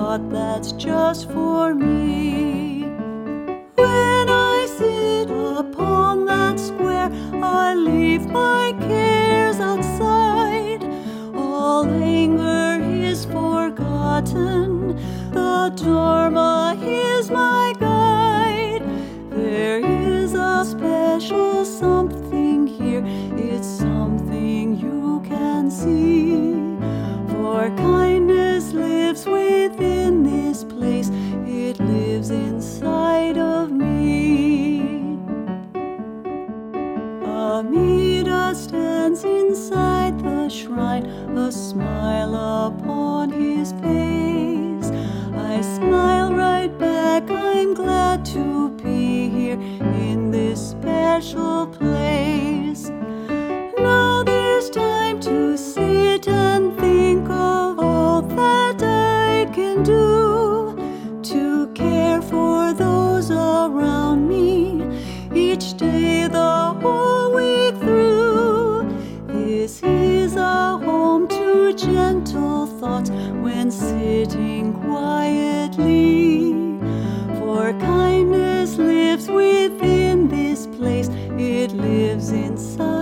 spot that's just for me. When I sit upon that square, I leave my cares outside. All anger is forgotten, the Dharma is my guide. There is a special something here, it's something you can see. For kindness lives within this place, it lives inside of me. Amida stands inside the shrine, a smile upon his face. I smile right back, I'm glad to be here in this special place. Now there's time to sit and think of all that I can do to care for those around me each day the whole week through. This is a home to gentle thoughts when sitting quietly. For kindness lives within this place, it lives inside